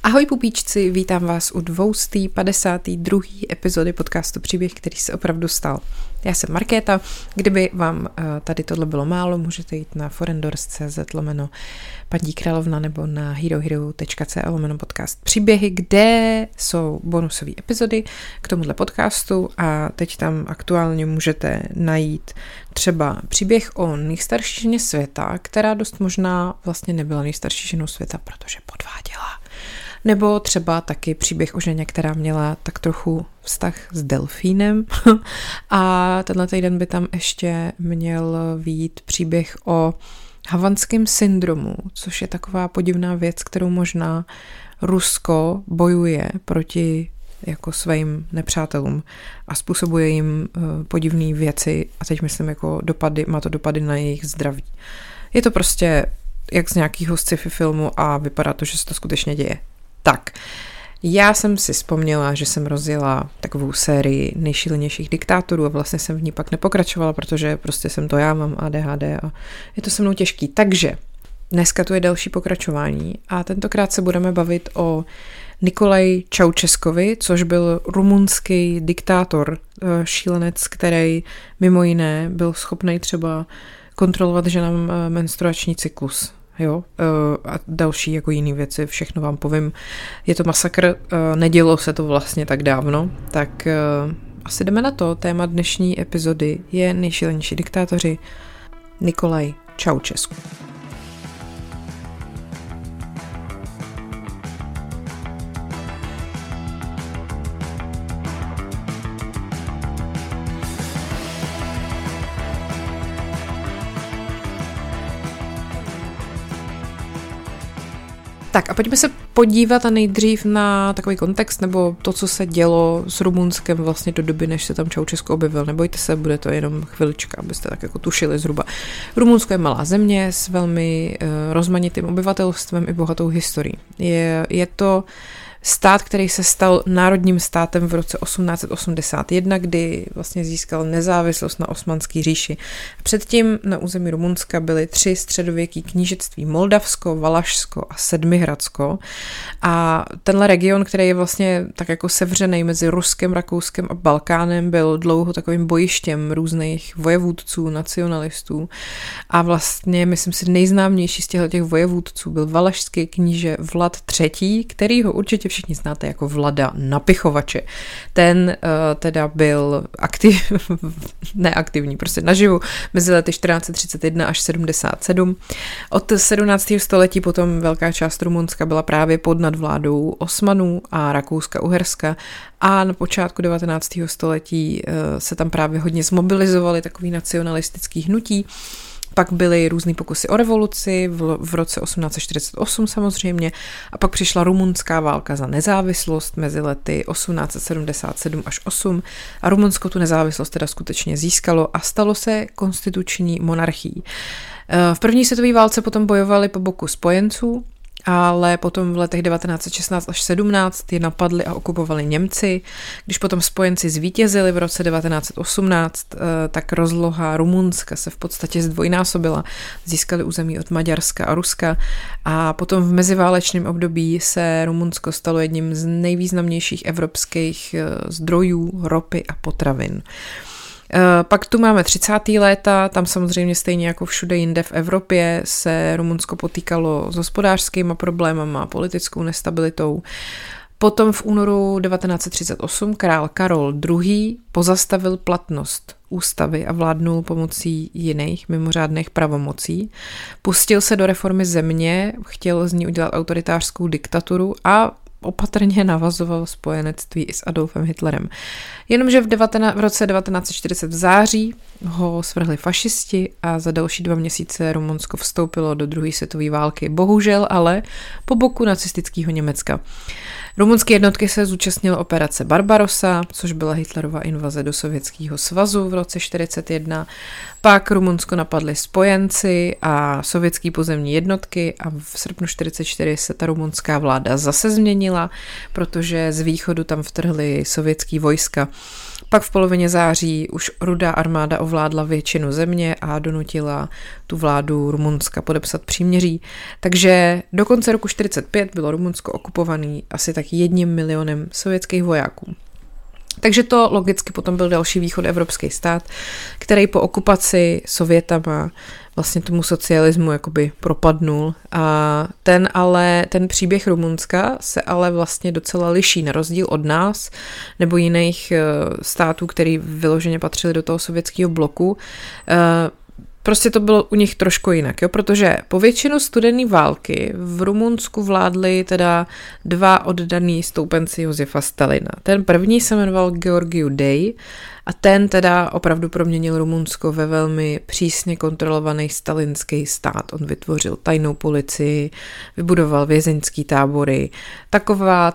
Ahoj pupíčci, vítám vás u 252. epizody podcastu Příběh, který se opravdu stal. Já jsem Markéta, kdyby vám tady tohle bylo málo, můžete jít na forendors.cz/Paní Královna nebo na herohero.co/podcast Příběhy, kde jsou bonusové epizody k tomuhle podcastu a teď tam aktuálně můžete najít třeba příběh o nejstarší ženě světa, která dost možná vlastně nebyla nejstarší ženou světa, protože podváděla. Nebo třeba taky příběh o ženě, která měla tak trochu vztah s delfínem. A tenhle týden by tam ještě měl vyjít příběh o havanském syndromu, což je taková podivná věc, kterou možná Rusko bojuje proti jako svým nepřátelům a způsobuje jim podivné věci a teď myslím jako dopady, má to dopady na jejich zdraví. Je to prostě jak z nějakého sci-fi filmu a vypadá to, že se to skutečně děje. Tak, já jsem si vzpomněla, že jsem rozjela takovou sérii nejšílenějších diktátorů a vlastně jsem v ní pak nepokračovala, protože prostě jsem to já, mám ADHD a je to se mnou těžký. Takže dneska tu je další pokračování a tentokrát se budeme bavit o Nikolaji Čaučeskovi, což byl rumunský diktátor, šílenec, který mimo jiné byl schopný třeba kontrolovat ženám menstruační cyklus. Jo, a další jako jiný věci, všechno vám povím. Je to masakr, nedělo se to vlastně tak dávno, tak asi jdeme na to. Téma dnešní epizody je nejšílenější diktátoři Nikolaj Čaučesku. Tak a pojďme se podívat a nejdřív na takový kontext nebo to, co se dělo s Rumunskem vlastně do doby, než se tam Čaučesku objevil. Nebojte se, bude to jenom chvilička, abyste tak jako tušili zhruba. Rumunsko je malá země s velmi rozmanitým obyvatelstvem i bohatou historií. Je to stát, který se stal národním státem v roce 1881, kdy vlastně získal nezávislost na Osmanské říši. Předtím na území Rumunska byly 3 středověký knížectví: Moldavsko, Valašsko a Sedmihradsko. A tenhle region, který je vlastně tak jako sevřený mezi Ruskem, Rakouskem a Balkánem, byl dlouho takovým bojištěm různých vojevůdců, nacionalistů. A vlastně, myslím si, nejznámější z těch vojevůdců byl valašský kníže Vlad III., který ho určitě všichni znáte jako Vlada Napichovače. Ten teda byl neaktivní, prostě naživu mezi lety 1431 až 77. Od 17. století potom velká část Rumunska byla právě pod nadvládou Osmanů a Rakouska-Uherska a na počátku 19. století se tam právě hodně zmobilizovaly takový nacionalistický hnutí. Pak byly různý pokusy o revoluci v roce 1848 samozřejmě a pak přišla rumunská válka za nezávislost mezi lety 1877 až 8 a Rumunsko tu nezávislost teda skutečně získalo a stalo se konstituční monarchií. V první světové válce potom bojovali po boku spojenců, ale potom v letech 1916 až 17 je napadli a okupovali Němci. Když potom spojenci zvítězili v roce 1918, tak rozloha Rumunska se v podstatě zdvojnásobila. Získali území od Maďarska a Ruska a potom v meziválečném období se Rumunsko stalo jedním z nejvýznamnějších evropských zdrojů ropy a potravin. Pak tu máme 30. léta, tam samozřejmě stejně jako všude jinde v Evropě se Rumunsko potýkalo s hospodářskými problémama, politickou nestabilitou. Potom v únoru 1938 král Karol II. Pozastavil platnost ústavy a vládnul pomocí jiných mimořádných pravomocí. Pustil se do reformy země, chtěl z ní udělat autoritářskou diktaturu a opatrně navazoval spojenectví i s Adolfem Hitlerem. Jenomže v roce 1940 v září ho svrhli fašisti a za další 2 měsíce Rumunsko vstoupilo do druhé světové války. Bohužel ale po boku nacistického Německa. Rumunské jednotky se zúčastnily operace Barbarossa, což byla Hitlerova invaze do Sovětského svazu v roce 1941. Pak Rumunsko napadly spojenci a sovětský pozemní jednotky a v srpnu 1944 se ta rumunská vláda zase změnila, protože z východu tam vtrhly sovětský vojska. Pak v polovině září už Rudá armáda ovládla většinu země a donutila tu vládu Rumunska podepsat příměří. Takže do konce roku 1945 bylo Rumunsko okupované asi tak 1 milionem sovětských vojáků. Takže to logicky potom byl další východoevropský stát, který po okupaci Sovětama vlastně tomu socialismu jakoby propadnul. A ten příběh Rumunska se ale vlastně docela liší, na rozdíl od nás nebo jiných států, který vyloženě patřili do toho sovětského bloku. Prostě to bylo u nich trošku jinak, jo? Protože po většinu studené války v Rumunsku vládli teda 2 oddaný stoupenci Josefa Stalina. Ten první se jmenoval Georgiu Dej a ten teda opravdu proměnil Rumunsko ve velmi přísně kontrolovaný stalinský stát. On vytvořil tajnou policii, vybudoval vězeňský tábory, taková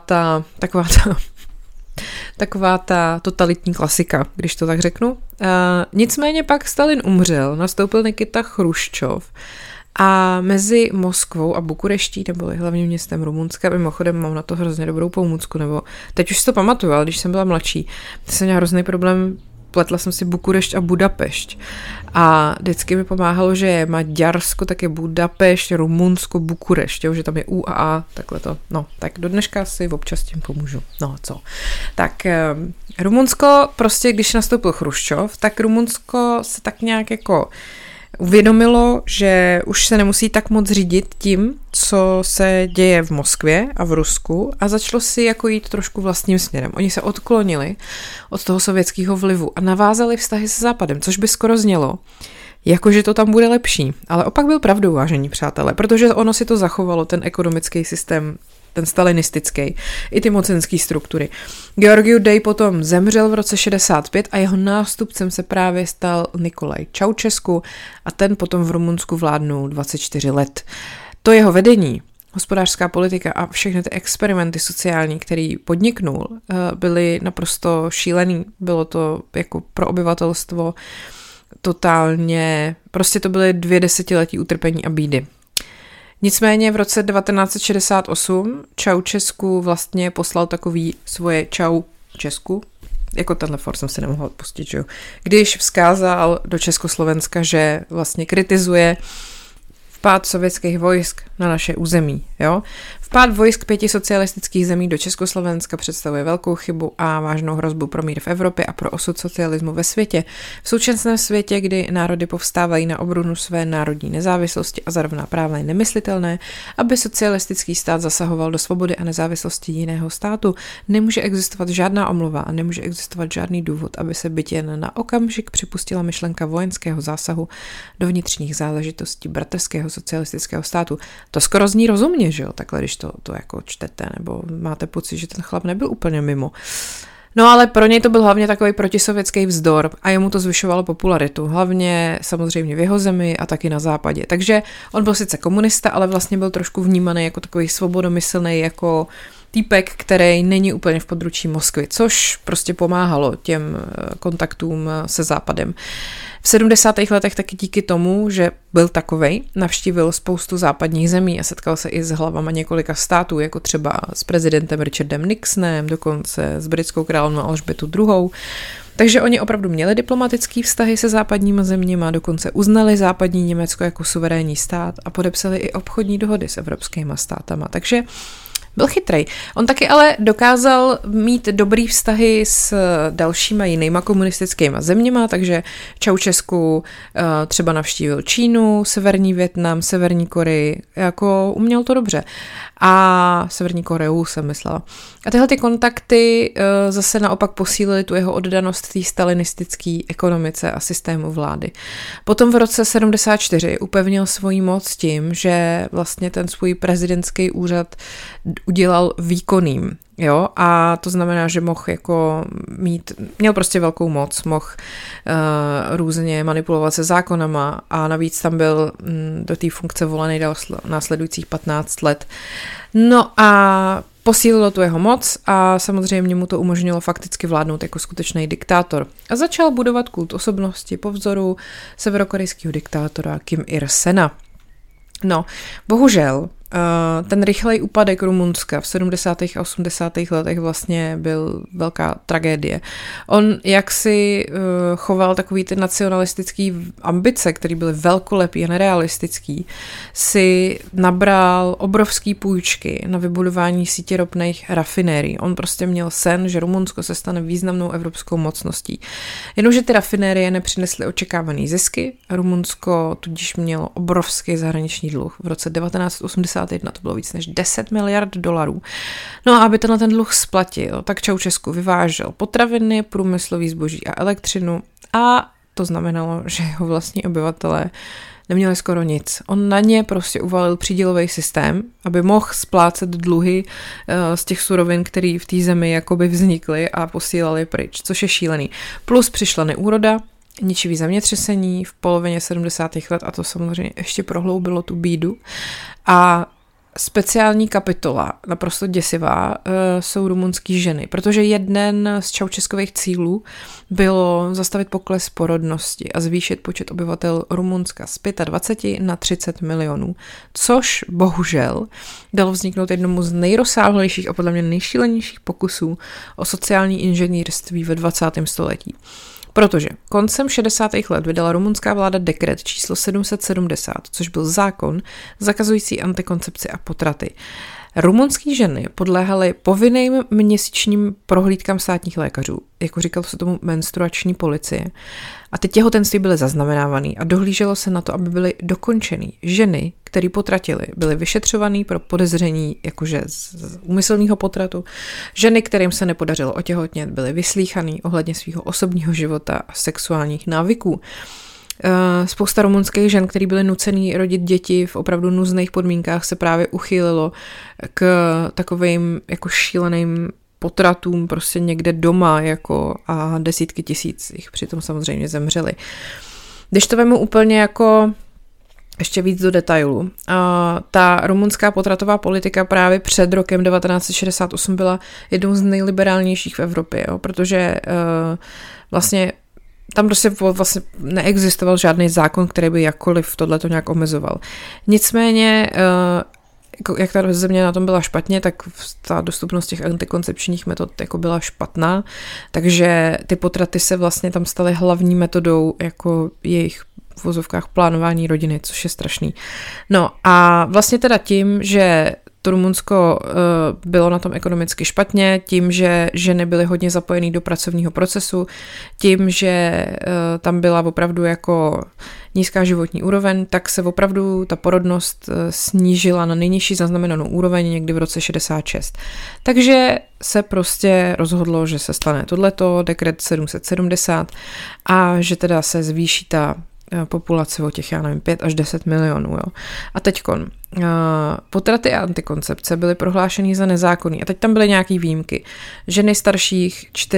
ta totalitní klasika, když to tak řeknu. Nicméně pak Stalin umřel, nastoupil Nikita Chruščov a mezi Moskvou a Bukureští, neboli hlavním městem Rumunska, mimochodem mám na to hrozně dobrou pomůcku, nebo teď už si to pamatuju, ale když jsem byla mladší, tak jsem měla hrozný problém, pletla jsem si Bukurešť a Budapešť. A vždycky mi pomáhalo, že je Maďarsko, tak je Budapešť, Rumunsko, Bukurešť, jo, že tam je U a A, takhle to. No, tak do dneška si občas tím pomůžu. No, co? Tak Rumunsko, prostě když nastoupil Chruščov, tak Rumunsko se tak nějak jako uvědomilo, že už se nemusí tak moc řídit tím, co se děje v Moskvě a v Rusku a začalo si jako jít trošku vlastním směrem. Oni se odklonili od toho sovětského vlivu a navázali vztahy se Západem, což by skoro znělo, jakože to tam bude lepší. Ale opak byl pravdou, vážení přátelé, protože ono si to zachovalo, ten ekonomický systém, ten stalinistický, i ty mocenské struktury. Georgiu Dej potom zemřel v roce 65 a jeho nástupcem se právě stal Nikolaj Ceausescu a ten potom v Rumunsku vládnul 24 let. To jeho vedení, hospodářská politika a všechny ty experimenty sociální, který podniknul, byly naprosto šílený. Bylo to jako pro obyvatelstvo totálně, prostě to byly 2 desetiletí utrpení a bídy. Nicméně v roce 1968 Ceausescu vlastně poslal takový svoje čau Česku, jako tenhle for jsem si nemohla odpustit, že jo, když vzkázal do Československa, že vlastně kritizuje vpád sovětských vojsk na naše území. Jo? Vpád vojsk 5 socialistických zemí do Československa představuje velkou chybu a vážnou hrozbu pro mír v Evropě a pro osud socialismu ve světě. V současném světě, kdy národy povstávají na obranu své národní nezávislosti a za rovná práva, je nemyslitelné, aby socialistický stát zasahoval do svobody a nezávislosti jiného státu. Nemůže existovat žádná omluva a nemůže existovat žádný důvod, aby se byť jen na okamžik připustila myšlenka vojenského zásahu do vnitřních záležitostí bratrského socialistického státu. To skoro zní rozumně, že jo, takhle, když to jako čtete, nebo máte pocit, že ten chlap nebyl úplně mimo. No ale pro něj to byl hlavně takový protisovětský vzdor a jemu to zvyšovalo popularitu, hlavně samozřejmě v jeho zemi a taky na západě. Takže on byl sice komunista, ale vlastně byl trošku vnímaný jako takový svobodomyslný, jako týpek, který není úplně v područí Moskvy, což prostě pomáhalo těm kontaktům se Západem. V 70. letech taky díky tomu, že byl takovej, navštívil spoustu západních zemí a setkal se i s hlavama několika států, jako třeba s prezidentem Richardem Nixonem, dokonce s britskou královnou Alžbětou II. Takže oni opravdu měli diplomatické vztahy se západníma zeměma, dokonce uznali západní Německo jako suverénní stát a podepsali i obchodní dohody s evropskými státama. Takže byl chytrej. On taky ale dokázal mít dobrý vztahy s dalšíma jinýma komunistickýma zeměma, takže Ceausescu třeba navštívil Čínu, Severní Vietnam, Severní Koreji, jako uměl to dobře. A Severní Koreu jsem myslela. A tyhle ty kontakty zase naopak posílily tu jeho oddanost té stalinistické ekonomice a systému vlády. Potom v roce 74 upevnil svoji moc tím, že vlastně ten svůj prezidentský úřad udělal výkonným. Jo, a to znamená, že mohl jako měl prostě velkou moc, mohl různě manipulovat se zákonama a navíc tam byl do té funkce volený následujících 15 let. No a posílilo tu jeho moc a samozřejmě mu to umožnilo fakticky vládnout jako skutečný diktátor. A začal budovat kult osobnosti po vzoru severokorejského diktátora Kim Il-sena. No, bohužel ten rychlej úpadek Rumunska v 70. a 80. letech vlastně byl velká tragédie. On jaksi choval takový ty nacionalistický ambice, který byly velkolepý a nerealistický, si nabral obrovský půjčky na vybudování sítě ropných rafinérií. On prostě měl sen, že Rumunsko se stane významnou evropskou mocností. Jenomže ty rafinérie nepřinesly očekávaný zisky. Rumunsko tudíž mělo obrovský zahraniční dluh. V roce 1981 to bylo víc než 10 miliard dolarů. No a aby ten dluh splatil, tak Ceausescu vyvážel potraviny, průmyslový zboží a elektřinu a to znamenalo, že jeho vlastní obyvatelé neměli skoro nic. On na ně prostě uvalil přídělový systém, aby mohl splácet dluhy z těch surovin, které v té zemi jakoby vznikly a posílali pryč, což je šílený. Plus přišla neúroda, ničivý zemětřesení v polovině 70. let a to samozřejmě ještě prohloubilo tu bídu. A speciální kapitola, naprosto děsivá, jsou rumunský ženy, protože jeden z Ceausescových cílů bylo zastavit pokles porodnosti a zvýšit počet obyvatel Rumunska z 25 na 30 milionů, což bohužel dalo vzniknout jednomu z nejrozsáhlejších a podle mě nejšílenějších pokusů o sociální inženýrství ve 20. století. Protože koncem 60. let vydala rumunská vláda dekret číslo 770, což byl zákon zakazující antikoncepci a potraty. Rumunský ženy podléhaly povinným měsíčním prohlídkám státních lékařů, jako říkalo se tomu menstruační policie. A ty těhotenství byly zaznamenávaný a dohlíželo se na to, aby byly dokončený. Ženy, které potratily, byly vyšetřovaný pro podezření jakože z úmyslného potratu. Ženy, kterým se nepodařilo otěhotnět, byly vyslýchaný ohledně svého osobního života a sexuálních návyků. Spousta rumunských žen, které byly nucený rodit děti v opravdu nuzných podmínkách, se právě uchýlilo k takovým jako šíleným potratům prostě někde doma jako a desítky tisíc jich přitom samozřejmě zemřely. Když to vemu úplně jako ještě víc do detailu, ta rumunská potratová politika právě před rokem 1968 byla jednou z nejliberálnějších v Evropě, jo, protože vlastně tam prostě vlastně neexistoval žádný zákon, který by jakkoliv tohleto nějak omezoval. Nicméně, jak ta země na tom byla špatně, tak ta dostupnost těch antikoncepčních metod jako byla špatná, takže ty potraty se vlastně tam staly hlavní metodou jako jejich v vozovkách plánování rodiny, což je strašný. No a vlastně teda tím, že to Rumunsko bylo na tom ekonomicky špatně, tím, že ženy byly hodně zapojený do pracovního procesu, tím, že tam byla opravdu jako nízká životní úroveň, tak se opravdu ta porodnost snížila na nejnižší zaznamenanou úroveň někdy v roce 66. Takže se prostě rozhodlo, že se stane tohleto, dekret 770 a že teda se zvýší ta populace o těch, 5 až 10 milionů. Jo. A teďkon, potraty a antikoncepce byly prohlášeny za nezákonný. A teď tam byly nějaký výjimky. Ženy starší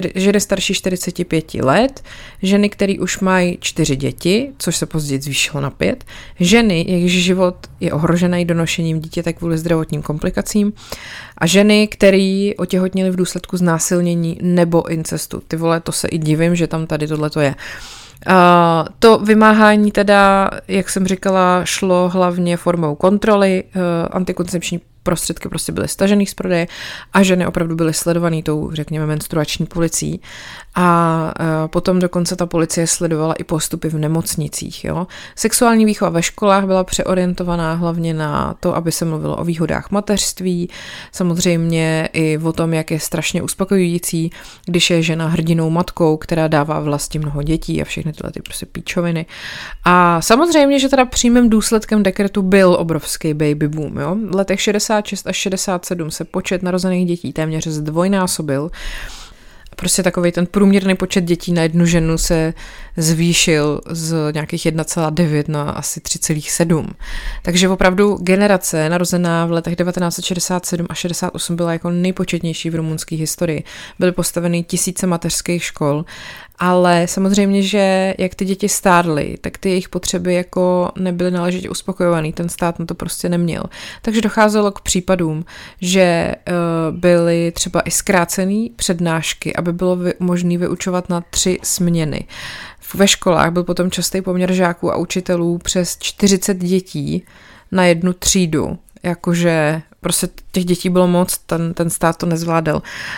45 let, ženy, které už mají 4 děti, což se později zvýšilo na 5, ženy, jejichž život je ohrožený donošením dítěte kvůli zdravotním komplikacím a ženy, které otěhotněly v důsledku znásilnění nebo incestu. Ty vole, to se i divím, že tam tady tohleto je. To vymáhání teda, jak jsem říkala, šlo hlavně formou kontroly, antikoncepční prostředky prostě byly stažený z prodeje a ženy opravdu byly sledovaný tou, řekněme, menstruační policií. A potom dokonce ta policie sledovala i postupy v nemocnicích. Jo. Sexuální výchova ve školách byla přeorientovaná hlavně na to, aby se mluvilo o výhodách mateřství, samozřejmě i o tom, jak je strašně uspokojující, když je žena hrdinou matkou, která dává vlasti mnoho dětí a všechny tyhle ty prostě píčoviny. A samozřejmě, že teda přímým důsledkem dekretu byl obrovský baby boom. Jo. V letech 66 až 67 se počet narozených dětí téměř zdvojnásobil. Prostě takovej ten průměrný počet dětí na jednu ženu se zvýšil z nějakých 1,9 na asi 3,7. Takže opravdu generace narozená v letech 1967 a 68 byla jako nejpočetnější v rumunské historii. Byly postaveny tisíce mateřských škol, ale samozřejmě, že jak ty děti stárly, tak ty jejich potřeby jako nebyly náležitě uspokojovaný, ten stát na to prostě neměl. Takže docházelo k případům, že byly třeba i zkrácený přednášky, aby bylo možné vyučovat na 3 směny. Ve školách byl potom častý poměr žáků a učitelů přes 40 dětí na jednu třídu. jakože prostě těch dětí bylo moc, ten stát to nezvládal.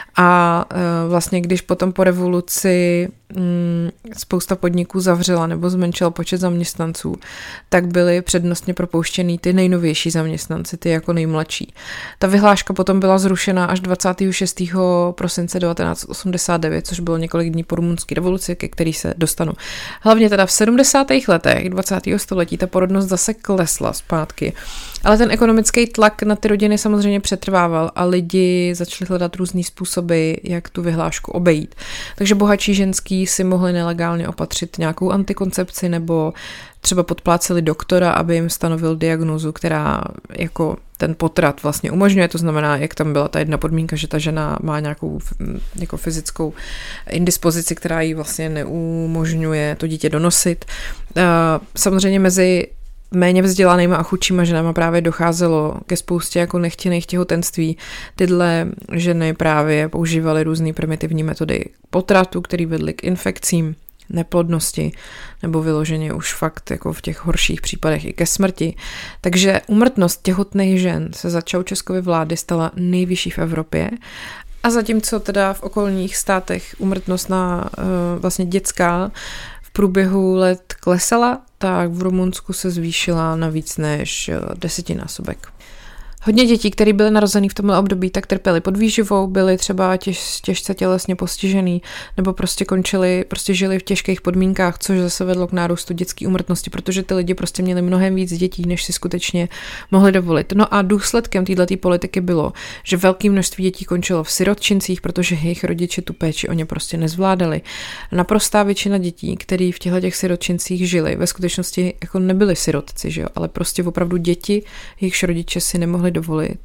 A vlastně když potom po revoluci spousta podniků zavřela nebo zmenšila počet zaměstnanců, tak byly přednostně propouštěný ty nejnovější zaměstnanci, ty jako nejmladší. Ta vyhláška potom byla zrušena až 26. prosince 1989, což bylo několik dní po rumunské revoluci, ke který se dostanu. Hlavně teda v 70. letech 20. století ta porodnost zase klesla zpátky. Ale ten ekonomický tlak na ty rodiny samozřejmě přetrvával a lidi začali hledat různý způsoby, jak tu vyhlášku obejít. Takže bohatší ženský si mohli nelegálně opatřit nějakou antikoncepci nebo třeba podpláceli doktora, aby jim stanovil diagnózu, která jako ten potrat vlastně umožňuje. To znamená, jak tam byla ta jedna podmínka, že ta žena má nějakou jako fyzickou indispozici, která jí vlastně neumožňuje to dítě donosit. Samozřejmě mezi méně vzdělanýma a chudšíma ženama právě docházelo ke spoustě jako nechtěných těhotenství. Tyhle ženy právě používaly různé primitivní metody potratu, které vedly k infekcím, neplodnosti nebo vyloženě už fakt jako v těch horších případech i ke smrti. Takže úmrtnost těhotných žen se za Čaučeskovy vlády stala nejvyšší v Evropě. A zatímco teda v okolních státech úmrtnost na vlastně dětská v průběhu let klesala, tak v Rumunsku se zvýšila na víc než 10násobek. Hodně dětí, které byly narozený v tomhle období, tak trpěly podvýživou, byly třeba těžce tělesně postižený nebo prostě žili v těžkých podmínkách, což zase vedlo k nárůstu dětské úmrtnosti, protože ty lidi prostě měli mnohem víc dětí, než si skutečně mohli dovolit. No a důsledkem této politiky bylo, že velké množství dětí končilo v sirotčincích, protože jejich rodiče tu péči o ně prostě nezvládali. Naprostá většina dětí, které v těchto sirotčincích žili, ve skutečnosti jako nebyli sirotci, že jo, ale prostě opravdu děti, jejichž rodiče si nemohli dovolit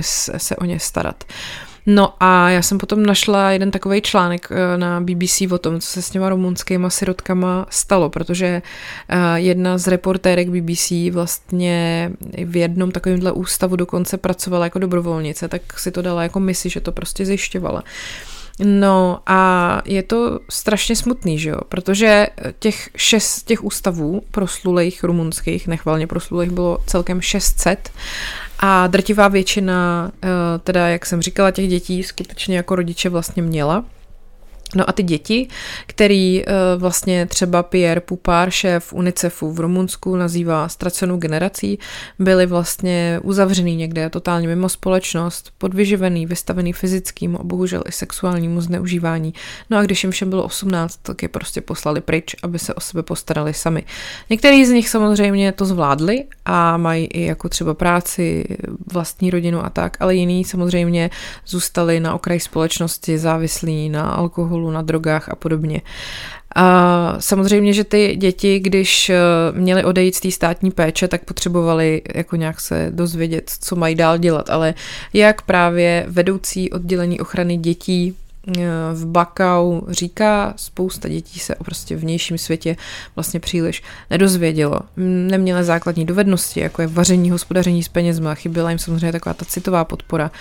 se o ně starat. No a já jsem potom našla jeden takovej článek na BBC o tom, co se s těma rumunskýma sirotkama stalo, protože jedna z reportérek BBC vlastně v jednom takovémhle ústavu dokonce pracovala jako dobrovolnice, tak si to dala jako misi, že to prostě zjišťovala. No a je to strašně smutný, že jo, protože těch ústavů proslulých rumunských, nechvalně proslulých, bylo celkem 600 a drtivá většina, teda jak jsem říkala, těch dětí skutečně jako rodiče vlastně měla. No a ty děti, který vlastně třeba Pierre Pupár, šéf UNICEFu v Rumunsku, nazývá ztracenou generací, byli vlastně uzavřený někde totálně mimo společnost, podvyživený, vystavený fyzickému a bohužel i sexuálnímu zneužívání. No a když jim všem bylo 18, tak je prostě poslali pryč, aby se o sebe postarali sami. Některý z nich samozřejmě to zvládli a mají i jako třeba práci, vlastní rodinu a tak, ale jiní samozřejmě zůstali na okraji společnosti, závislí na alkoholu, na drogách a podobně. A samozřejmě, že ty děti, když měly odejít z té státní péče, tak potřebovali jako nějak se dozvědět, co mají dál dělat, ale jak právě vedoucí oddělení ochrany dětí v Bakau říká, spousta dětí se o prostě vnějším světě vlastně příliš nedozvědělo. Neměly základní dovednosti, jako je vaření, hospodaření s penězma, chyběla jim samozřejmě taková ta citová podpora.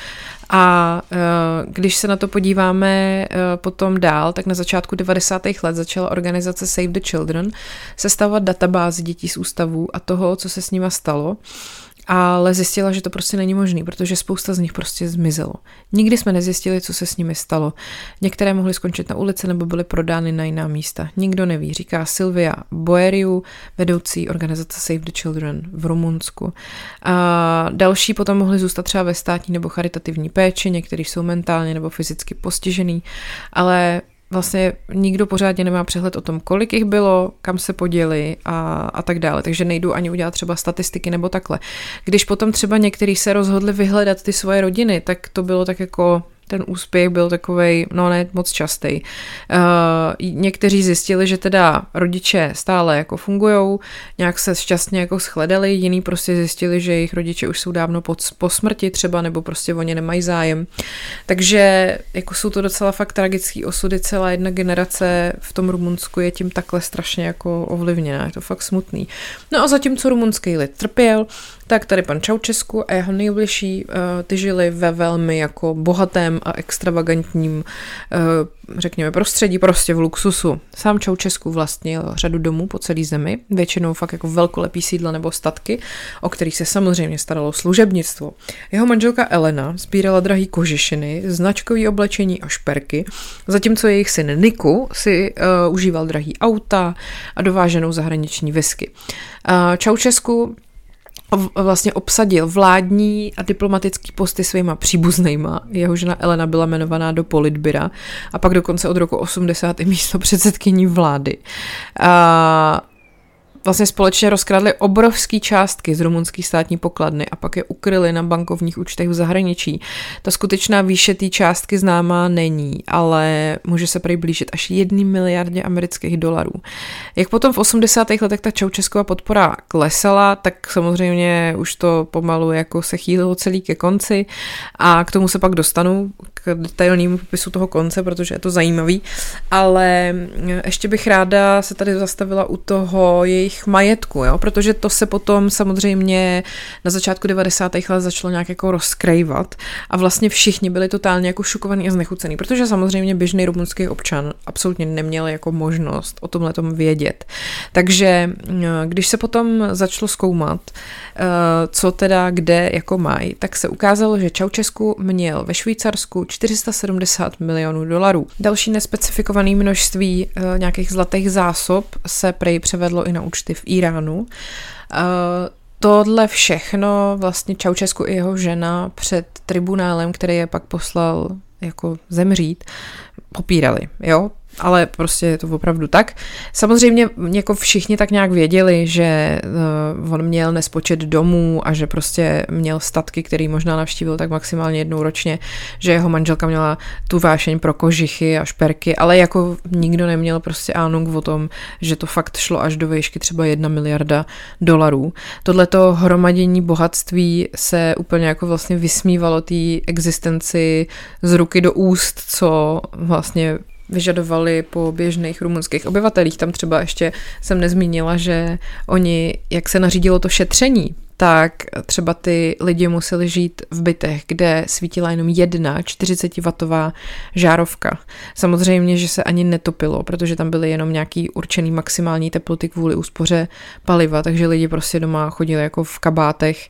A když se na to podíváme potom dál, tak na začátku 90. let začala organizace Save the Children sestavovat databázi dětí z ústavů a toho, co se s nima stalo. Ale zjistila, že to prostě není možný, protože spousta z nich prostě zmizelo. Nikdy jsme nezjistili, co se s nimi stalo. Některé mohly skončit na ulici nebo byly prodány na jiná místa. Nikdo neví, říká Silvia Boeriu, vedoucí organizace Save the Children v Rumunsku. A další potom mohly zůstat třeba ve státní nebo charitativní péči, někteří jsou mentálně nebo fyzicky postižený, ale vlastně nikdo pořádně nemá přehled o tom, kolik jich bylo, kam se poděli a tak dále. Takže nejdu ani udělat třeba statistiky nebo takhle. Když potom třeba někteří se rozhodli vyhledat ty svoje rodiny, tak to bylo tak jako ten úspěch byl takovej, no ne moc častý. Někteří zjistili, že teda rodiče stále jako fungujou, nějak se šťastně jako shledali, jiní prostě zjistili, že jejich rodiče už jsou dávno po smrti třeba, nebo prostě oni nemají zájem. Takže jako jsou to docela fakt tragický osudy, celá jedna generace v tom Rumunsku je tím takhle strašně jako ovlivněná, je to fakt smutný. No a zatímco rumunský lid trpěl, tak tady pan Ceausescu a jeho nejbližší, ty žili ve velmi jako bohatém a extravagantním, řekněme, prostředí, prostě v luxusu. Sám Ceausescu vlastnil řadu domů po celé zemi, většinou fakt jako velkolepý sídla nebo statky, o kterých se samozřejmě staralo služebnictvo. Jeho manželka Elena sbírala drahý kožešiny, značkový oblečení a šperky, zatímco jejich syn Niku si užíval drahý auta a dováženou zahraniční whisky. Ceausescu vlastně obsadil vládní a diplomatický posty svýma příbuznejma. Jeho žena Elena byla jmenovaná do politbyra a pak dokonce od roku 80 i místo předsedkyní vlády. Vlastně společně rozkradli obrovský částky z rumunské státní pokladny a pak je ukryli na bankovních účtech v zahraničí. Ta skutečná výše té částky známá není, ale může se prý blížit až 1 miliardě amerických dolarů. Jak potom v 80. letech ta Ceausescova podpora klesala, tak samozřejmě už to pomalu jako se chýlilo celý ke konci a k tomu se pak dostanu, k detailnímu popisu toho konce, protože je to zajímavý, ale ještě bych ráda se tady zastavila u toho jejich majetku, jo? Protože to se potom samozřejmě na začátku 90. let začalo nějak jako rozkrývat a vlastně všichni byli totálně jako šokovaní a znechucený, protože samozřejmě běžný rumunský občan absolutně neměl jako možnost o tomhletom vědět. Takže když se potom začalo zkoumat, co teda kde jako mají, tak se ukázalo, že Ceausescu měl ve Švýcarsku 470 milionů dolarů. Další nespecifikované množství nějakých zlatých zásob se prej převedlo i na účty v Iránu. Tohle všechno vlastně Ceausescu i jeho žena před tribunálem, který je pak poslal jako zemřít, popírali, jo? Ale prostě je to opravdu tak. Samozřejmě jako všichni tak nějak věděli, že on měl nespočet domů a že prostě měl statky, který možná navštívil tak maximálně jednou ročně, že jeho manželka měla tu vášeň pro kožichy a šperky, ale jako nikdo neměl prostě ánung o tom, že to fakt šlo až do výšky třeba 1 miliarda dolarů. Tohleto hromadění bohatství se úplně jako vlastně vysmívalo té existenci z ruky do úst, co vlastně vyžadovali po běžných rumunských obyvatelích. Tam třeba ještě jsem nezmínila, že oni, jak se nařídilo to šetření, tak třeba ty lidi museli žít v bytech, kde svítila jenom jedna 40W žárovka. Samozřejmě, že se ani netopilo, protože tam byly jenom nějaký určený maximální teploty kvůli úspoře paliva, takže lidi prostě doma chodili jako v kabátech,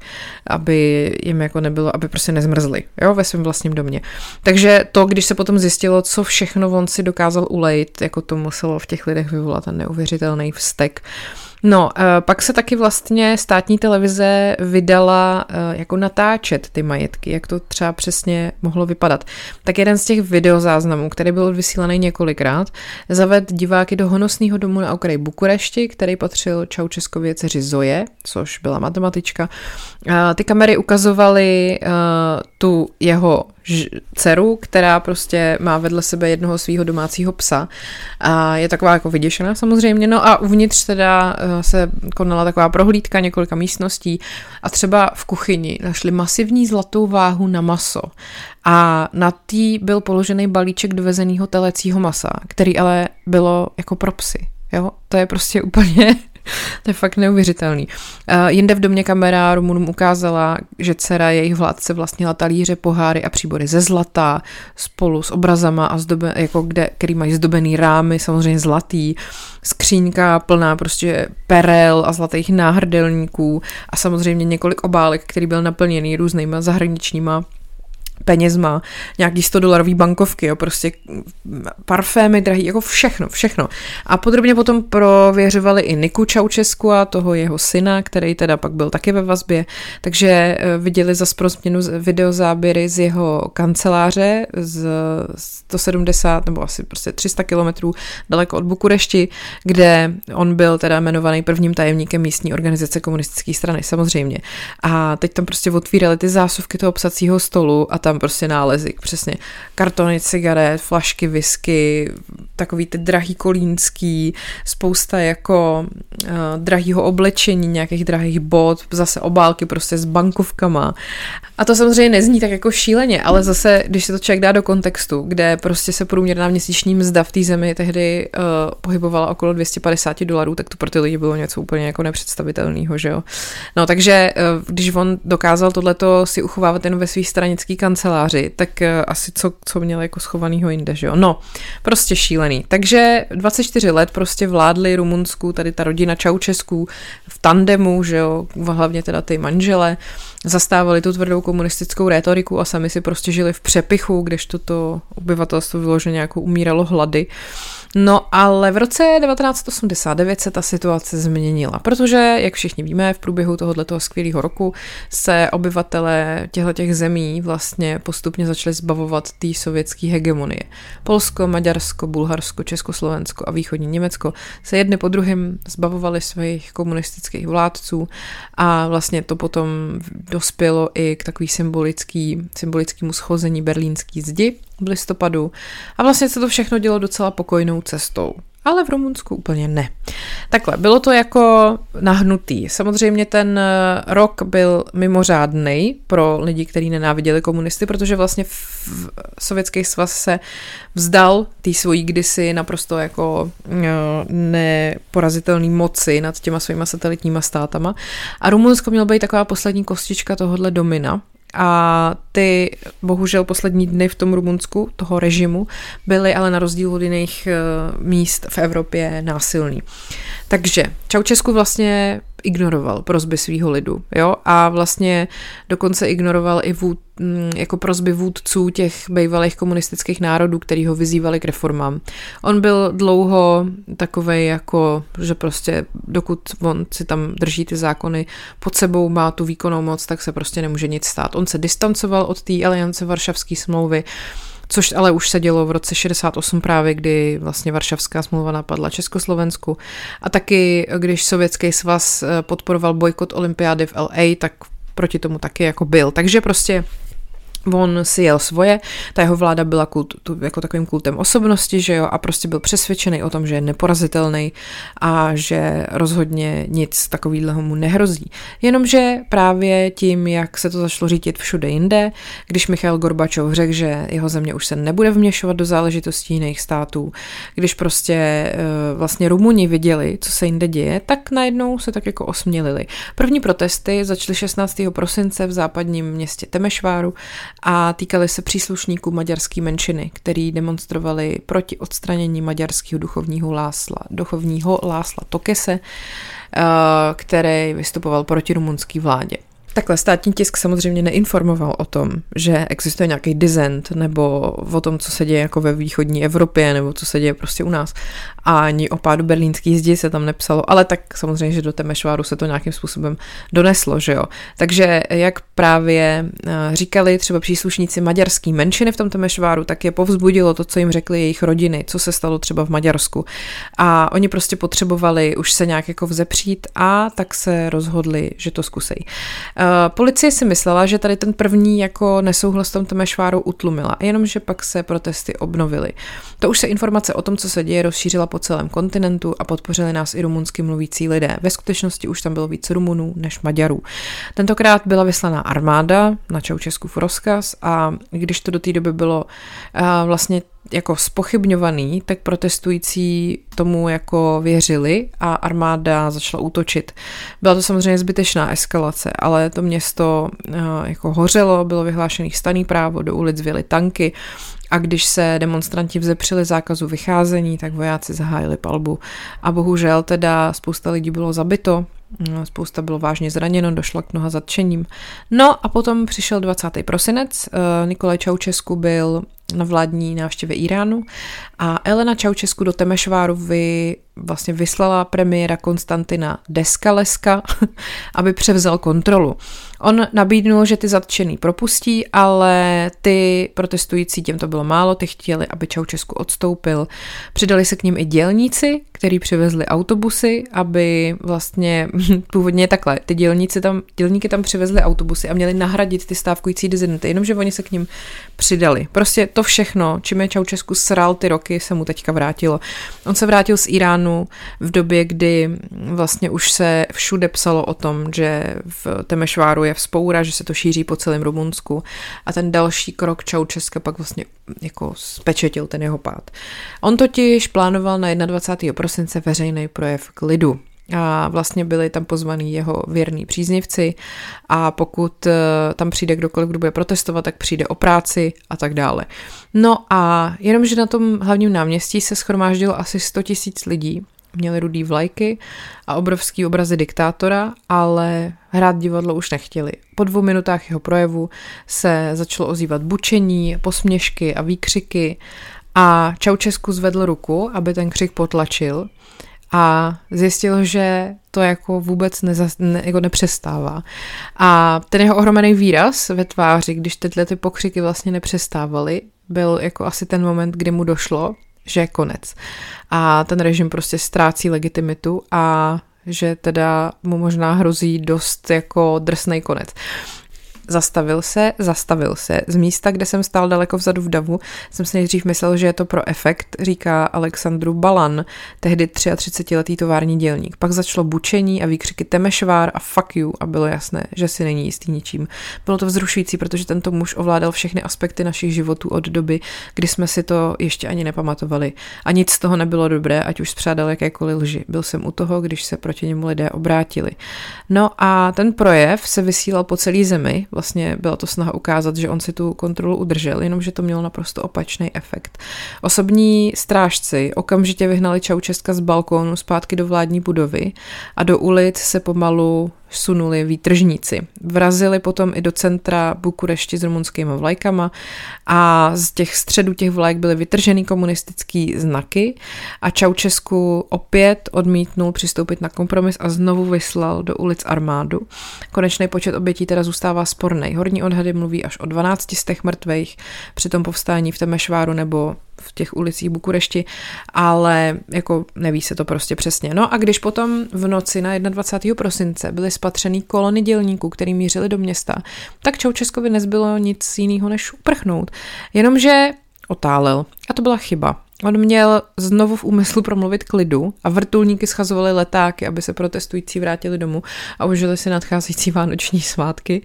aby jim jako nebylo, aby prostě nezmrzli, jo, ve svém vlastním domě. Takže to, když se potom zjistilo, co všechno on si dokázal ulejt, jako to muselo v těch lidech vyvolat ten neuvěřitelný vztek. No, pak se taky vlastně státní televize vydala jako natáčet ty majetky, jak to třeba přesně mohlo vypadat. Tak jeden z těch videozáznamů, který byl vysílaný několikrát, zavedl diváky do honosného domu na okraji Bukurešti, který patřil Ceausescově dceři Zoje, což byla matematička. Ty kamery ukazovaly tu jeho dceru, která prostě má vedle sebe jednoho svého domácího psa a je taková jako vyděšená samozřejmě, no a uvnitř teda se konala taková prohlídka několika místností a třeba v kuchyni našli masivní zlatou váhu na maso a na tý byl položený balíček dovezeného telecího masa, který ale bylo jako pro psy, jo, to je prostě úplně... To je fakt neuvěřitelný. Jinde v domě kamera Rumunům ukázala, že dcera jejich vládce vlastnila talíře, poháry a příbory ze zlata spolu s obrazama, a který mají zdobený rámy, samozřejmě zlatý, skříňka plná prostě perel a zlatých náhrdelníků a samozřejmě několik obálek, který byl naplněný různýma zahraničníma penězma, nějaký $100 bankovky, jo, prostě parfémy drahý, jako všechno. A podrobně potom prověřovali i Niku Ceausescu a toho jeho syna, který teda pak byl taky ve vazbě, takže viděli zas pro změnu videozáběry z jeho kanceláře z 170 nebo asi prostě 300 kilometrů daleko od Bukurešti, kde on byl teda jmenovaný prvním tajemníkem místní organizace komunistické strany, samozřejmě. A teď tam prostě otvírali ty zásuvky toho psacího stolu a tam tam prostě nálezy, přesně kartony cigaret, flašky whisky, takový ty drahý kolínský, spousta jako drahýho oblečení, nějakých drahých bot, zase obálky prostě s bankovkama. A to samozřejmě nezní tak jako šíleně, ale zase, když se to člověk dá do kontextu, kde prostě se průměrná měsíční mzda v té zemi tehdy pohybovala okolo $250, tak to pro ty lidi bylo něco úplně jako nepředstavitelného, že jo. No takže když on dokázal tohleto si uchovávat jen ve svých stranický kanceláři, tak asi co měl jako schovanýho jinde, že jo. No, prostě šílený. Takže 24 let prostě vládli Rumunsku, tady ta rodina Ceausescu v tandemu, že jo, hlavně teda ty manžele, zastávali tu tvrdou komunistickou rétoriku a sami si prostě žili v přepichu, kdežto to obyvatelstvo vyloženě jako umíralo hlady. No ale v roce 1989 se ta situace změnila, protože, jak všichni víme, v průběhu tohoto skvělého roku se obyvatelé těchto zemí vlastně postupně začali zbavovat té sovětské hegemonie. Polsko, Maďarsko, Bulharsko, Československo a východní Německo se jedny po druhém zbavovali svých komunistických vládců a vlastně to potom dospělo i k takový symbolickému schození berlínský zdi v listopadu a vlastně se to všechno dělo docela pokojnou cestou. Ale v Rumunsku úplně ne. Takhle, bylo to jako nahnutý. Samozřejmě ten rok byl mimořádnej pro lidi, kteří nenáviděli komunisty, protože vlastně Sovětský svaz se vzdal té svojí kdysi naprosto jako neporazitelný moci nad těma svýma satelitníma státama. A Rumunsko mělo být taková poslední kostička tohohle domina. A ty bohužel poslední dny v tom Rumunsku, toho režimu, byly ale na rozdíl od jiných míst v Evropě násilný. Takže Ceausescu vlastně ignoroval prosby svýho lidu, jo, a vlastně dokonce ignoroval i jako prosby vůdců těch bývalých komunistických národů, který ho vyzývali k reformám. On byl dlouho takovej jako, že prostě dokud on si tam drží ty zákony pod sebou, má tu výkonnou moc, tak se prostě nemůže nic stát. On se distancoval od té aliance Varšavské smlouvy, což ale už se dělo v roce 68 právě, kdy vlastně Varšavská smlouva napadla Československu. A taky, když Sovětský svaz podporoval bojkot olympiády v LA, tak proti tomu taky jako byl. Takže prostě on si jel svoje, ta jeho vláda byla jako takovým kultem osobnosti, že jo, a prostě byl přesvědčený o tom, že je neporazitelný a že rozhodně nic takového mu nehrozí. Jenomže právě tím, jak se to začalo řídit všude jinde, když Michail Gorbačov řekl, že jeho země už se nebude vměšovat do záležitostí jiných států, když prostě vlastně Rumuni viděli, co se jinde děje, tak najednou se tak jako osmělili. První protesty začaly 16. prosince v západním městě Temešváru a týkaly se příslušníků maďarské menšiny, který demonstrovali proti odstranění maďarského duchovního Lásla Tokese, který vystupoval proti rumunské vládě. Takhle státní tisk samozřejmě neinformoval o tom, že existuje nějaký dissent nebo o tom, co se děje jako ve východní Evropě nebo co se děje prostě u nás. A ani o pádu berlínský zdi se tam nepsalo, ale tak samozřejmě, že do Temešváru se to nějakým způsobem doneslo, že jo. Takže jak právě říkali třeba příslušníci maďarské menšiny v tom Temešváru, tak je povzbudilo to, co jim řekli jejich rodiny, co se stalo třeba v Maďarsku. A oni prostě potřebovali už se nějak jako vzepřít a tak se rozhodli, že to zkusejí. Policie si myslela, že tady ten první jako nesouhlas v tom Temešváru utlumila, jenomže pak se protesty obnovily. To už se informace o tom, co se děje, rozšířila po celém kontinentu a podpořili nás i rumunsky mluvící lidé. Ve skutečnosti už tam bylo víc Rumunů než Maďarů. Tentokrát byla vyslaná armáda na Ceausescův rozkaz a když to do té doby bylo vlastně jako zpochybňovaný, tak protestující tomu jako věřili a armáda začala útočit. Byla to samozřejmě zbytečná eskalace, ale to město jako hořelo, bylo vyhlášený stanný právo, do ulic vyjeli tanky a když se demonstranti vzepřili zákazu vycházení, tak vojáci zahájili palbu. A bohužel teda spousta lidí bylo zabito, spousta bylo vážně zraněno, došlo k mnoha zatčením. No a potom přišel 20. prosinec, Nikolaj Ceausescu byl na vládní návštěvě Iránu a Elena Ceausescu do Temešváru vlastně vyslala premiéra Konstantina Deskaleska, aby převzal kontrolu. On nabídnul, že ty zatčený propustí, ale ty protestující, těm to bylo málo, ty chtěli, aby Ceausescu odstoupil. Přidali se k ním i dělníci, kteří přivezli autobusy, aby vlastně původně takhle, ty dělníky tam přivezli autobusy a měli nahradit ty stávkující dizidenty, jenomže oni se k ním přidali. Prostě to všechno, čím je Ceausescu sral ty roky, se mu teďka vrátilo. On se vrátil z Iránu v době, kdy vlastně už se všude psalo o tom, že v Temešváru je vzpoura, že se to šíří po celém Rumunsku a ten další krok Ceausesca pak vlastně jako spečetil ten jeho pád. On totiž plánoval na 21. prosince veřejný projev k lidu. A vlastně byli tam pozvaní jeho věrní příznivci a pokud tam přijde kdokoliv, kdo bude protestovat, tak přijde o práci a tak dále. No a jenomže na tom hlavním náměstí se shromáždilo asi 100 000 lidí, měli rudý vlajky a obrovský obrazy diktátora, ale hrát divadlo už nechtěli. Po 2 minutách jeho projevu se začalo ozývat bučení, posměšky a výkřiky a Ceausescu zvedl ruku, aby ten křik potlačil a zjistil, že to jako vůbec jako nepřestává. A ten jeho ohromený výraz ve tváři, když ty pokřiky vlastně nepřestávaly, byl jako asi ten moment, kdy mu došlo, že je konec. A ten režim prostě ztrácí legitimitu a že teda mu možná hrozí dost jako drsnej konec. Zastavil se. Z místa, kde jsem stál daleko vzadu v davu, jsem si nejdřív myslel, že je to pro efekt, říká Alexandru Balan, tehdy 33letý tovární dělník. Pak začalo bučení a výkřiky Temešvár a fuck you a bylo jasné, že si není jistý ničím. Bylo to vzrušující, protože tento muž ovládal všechny aspekty našich životů od doby, kdy jsme si to ještě ani nepamatovali. A nic z toho nebylo dobré, ať už spřádal jakékoliv lži. Byl jsem u toho, když se proti němu lidé obrátili. No a ten projev se vysílal po celé zemi. Vlastně byla to snaha ukázat, že on si tu kontrolu udržel, jenomže to mělo naprosto opačný efekt. Osobní strážci okamžitě vyhnali Ceausesca z balkónu zpátky do vládní budovy a do ulic se pomalu sunuli výtržníci. Vrazili potom i do centra Bukurešti s rumunskými vlajkama a z těch středů těch vlajek byly vytržený komunistický znaky a Ceausescu opět odmítnul přistoupit na kompromis a znovu vyslal do ulic armádu. Konečný počet obětí teda zůstává sporný. Horní odhady mluví až o 1200 mrtvých při tom povstání v Temešváru nebo v těch ulicích Bukurešti, ale jako neví se to prostě přesně. No a když potom v noci na 21. prosince byly spatřený kolony dělníků, který mířili do města, tak Ceausescovi nezbylo nic jiného než uprchnout. Jenomže otálel. A to byla chyba. On měl znovu v úmyslu promluvit k lidu a vrtulníky schazovali letáky, aby se protestující vrátili domů a užili si nadcházející vánoční svátky,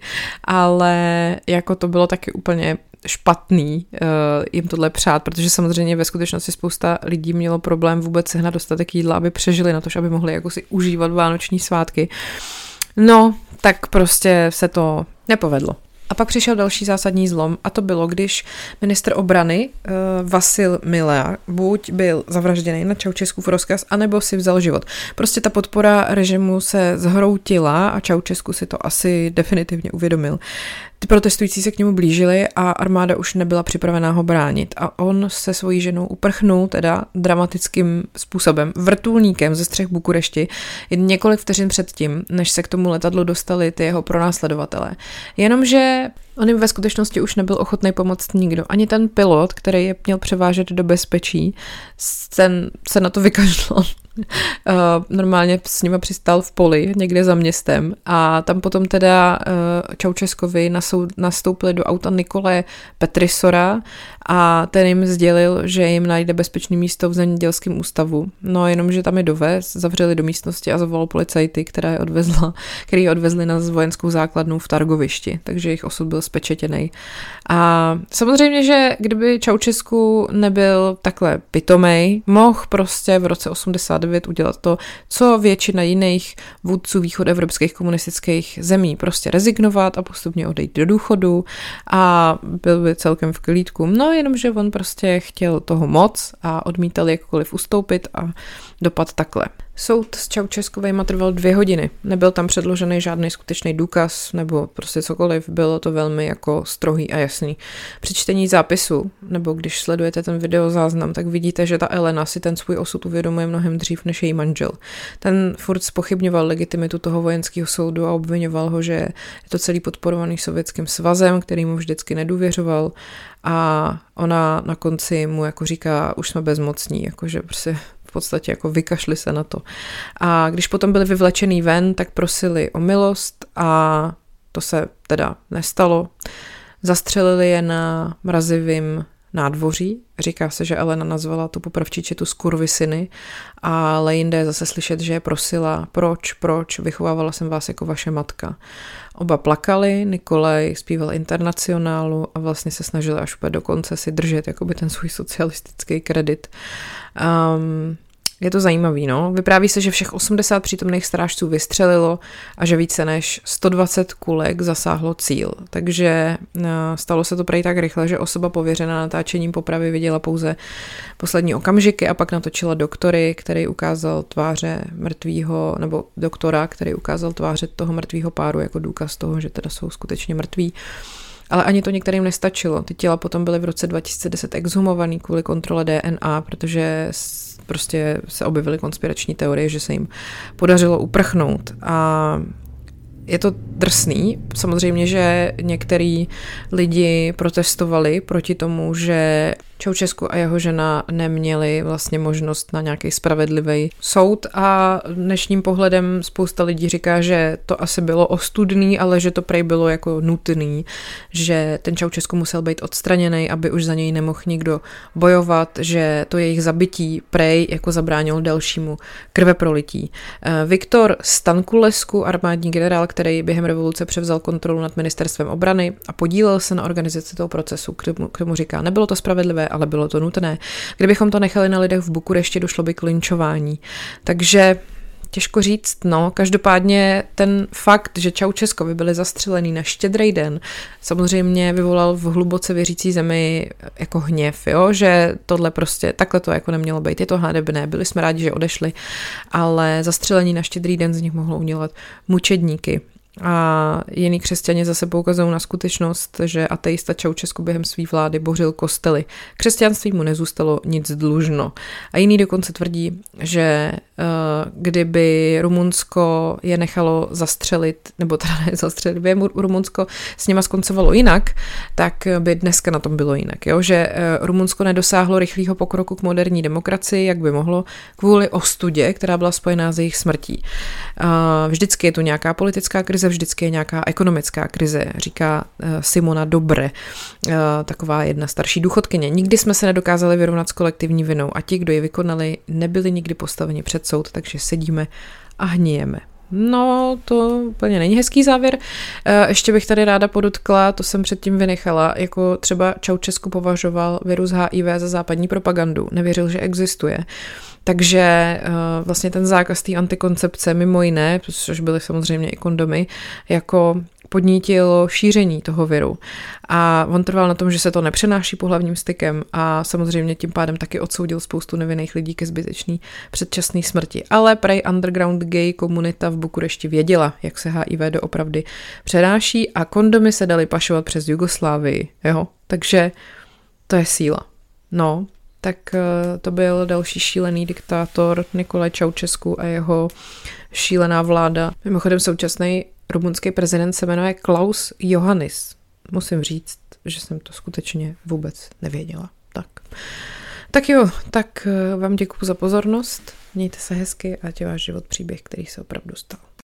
ale jako to bylo taky úplně špatný jim tohle přát, protože samozřejmě ve skutečnosti spousta lidí mělo problém vůbec sehnat dostatek jídla, aby přežili na to, aby mohli jako si užívat vánoční svátky. No, tak prostě se to nepovedlo. A pak přišel další zásadní zlom a to bylo, když ministr obrany Vasil Milea buď byl zavražděný na Ceausescův rozkaz, anebo si vzal život. Prostě ta podpora režimu se zhroutila a Ceausescu si to asi definitivně uvědomil. Ty protestující se k němu blížili a armáda už nebyla připravená ho bránit a on se svojí ženou uprchnul teda dramatickým způsobem, vrtulníkem ze střech Bukurešti jen několik vteřin předtím, než se k tomu letadlu dostali ty jeho pronásledovatelé. Jenomže on jim ve skutečnosti už nebyl ochotný pomoct nikdo. Ani ten pilot, který je měl převážet do bezpečí, se na to vykašlal. Normálně s nima přistál v poli někde za městem a tam potom teda Ceausescovi nastoupili do auta Nikolaje Petrisora a ten jim sdělil, že jim najde bezpečné místo v zemědělském ústavu. No jenomže tam je dovez, zavřeli do místnosti a zavolal policajty, který je odvezli na vojenskou základnu v Targovišti, takže jejich osud byl spečetěnej. A samozřejmě, že kdyby Ceausescu nebyl takhle pitomej, mohl prostě v roce 89 udělat to, co většina jiných vůdců východoevropských komunistických zemí, prostě rezignovat a postupně odejít do důchodu a byl by celkem v klídku. No jenomže on prostě chtěl toho moc a odmítal jakkoliv ustoupit a dopad takhle. Soud s Čaučeskovejma trval 2 hodiny. Nebyl tam předložený žádný skutečný důkaz nebo prostě cokoliv. Bylo to velmi jako strohý a jasný. Při čtení zápisu, nebo když sledujete ten videozáznam, tak vidíte, že ta Elena si ten svůj osud uvědomuje mnohem dřív než její manžel. Ten furt zpochybňoval legitimitu toho vojenského soudu a obvinoval ho, že je to celý podporovaný Sovětským svazem, který mu vždycky nedůvěřoval, a ona na konci mu jako říká, už jsme bezmocní, jakože prostě v podstatě jako vykašli se na to. A když potom byli vyvlečený ven, tak prosili o milost a to se teda nestalo. Zastřelili je na mrazivým nádvoří. Říká se, že Elena nazvala tu popravčičetu skurvysyny, ale jinde je zase slyšet, že je prosila, proč, vychovávala jsem vás jako vaše matka. Oba plakali, Nikolaj zpíval Internacionálu a vlastně se snažili až úplně do konce si držet jakoby ten svůj socialistický kredit. Je to zajímavý, no. Vypráví se, že všech 80 přítomných strážců vystřelilo a že více než 120 kulek zasáhlo cíl. Takže stalo se to prej tak rychle, že osoba pověřená natáčením popravy viděla pouze poslední okamžiky a pak natočila který ukázal tváře mrtvýho, nebo doktora, který ukázal tváře toho mrtvýho páru jako důkaz toho, že teda jsou skutečně mrtví. Ale ani to některým nestačilo. Ty těla potom byly v roce 2010 exhumovaný kvůli kontrole DNA, protože prostě se objevily konspirační teorie, že se jim podařilo uprchnout. A je to drsný. Samozřejmě, že některý lidi protestovali proti tomu, že Čaučesku a jeho žena neměli vlastně možnost na nějaký spravedlivý soud a dnešním pohledem spousta lidí říká, že to asi bylo ostudný, ale že to prej bylo jako nutný, že ten Čaučesku musel být odstraněný, aby už za něj nemohl nikdo bojovat, že to jejich zabití prej jako zabránilo dalšímu krveprolití. Viktor Stankulescu, armádní generál, který během revoluce převzal kontrolu nad ministerstvem obrany a podílel se na organizaci toho procesu, k tomu říká, nebylo to spravedlivé, ale bylo to nutné. Kdybychom to nechali na lidech v Bukurešti, došlo by k lynčování. Takže těžko říct, no, každopádně ten fakt, že Čaučeskovi byli zastřelený na Štědrý den, samozřejmě vyvolal v hluboce věřící zemi jako hněv, jo, že tohle prostě, takhle to jako nemělo být, je to hanebné, byli jsme rádi, že odešli, ale zastřelení na Štědrý den z nich mohlo udělat mučedníky. A jiní křesťané zase poukazují na skutečnost, že ateista Čaučesku během své vlády bořil kostely. Křesťanství mu nezůstalo nic dlužno. A jiný dokonce tvrdí, že kdyby Rumunsko je nechalo zastřelit, nebo teda ne zastřelit, by Rumunsko s nima skoncovalo jinak, tak by dneska na tom bylo jinak. Jo? Že Rumunsko nedosáhlo rychlého pokroku k moderní demokracii, jak by mohlo, kvůli ostudě, která byla spojená s jejich smrtí. Vždycky je tu nějaká politická krize, vždycky je nějaká ekonomická krize, říká Simona Dobre, taková jedna starší důchodkyně. Nikdy jsme se nedokázali vyrovnat s kolektivní vinou a ti, kdo ji vykonali, nebyli nikdy postaveni před soud, takže sedíme a hnijeme. No, to úplně není hezký závěr. Ještě bych tady ráda podotkla, to jsem předtím vynechala, jako třeba Čaučesku považoval virus HIV za západní propagandu, nevěřil, že existuje. Takže vlastně ten zákaz té antikoncepce mimo jiné, což byly samozřejmě i kondomy, jako podnítilo šíření toho viru. A on trval na tom, že se to nepřenáší pohlavním stykem a samozřejmě tím pádem taky odsoudil spoustu nevinných lidí ke zbytečný předčasné smrti. Ale prej underground gay komunita v Bukurešti věděla, jak se HIV doopravdy přenáší a kondomy se daly pašovat přes Jugoslávii. Jo? Takže to je síla. No, tak to byl další šílený diktátor Nikolaj Čaučesku a jeho šílená vláda. Mimochodem současný rumunský prezident se jmenuje Klaus Iohannis. Musím říct, že jsem to skutečně vůbec nevěděla. Tak jo, tak vám děkuju za pozornost. Mějte se hezky a ať je váš život příběh, který se opravdu stal.